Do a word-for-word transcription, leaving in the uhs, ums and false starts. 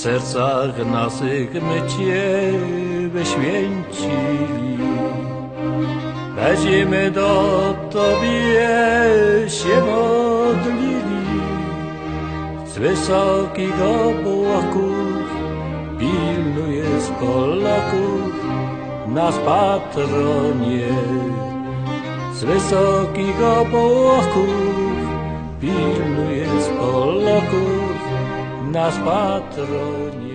sercach naszych my Cię wyświęcili. Będziemy do Tobie się modlili. Z wysokich obłoków pilnuje z Polaków nas patronie. Z wysokich obłoków pilnuje z Polaków nas patronie.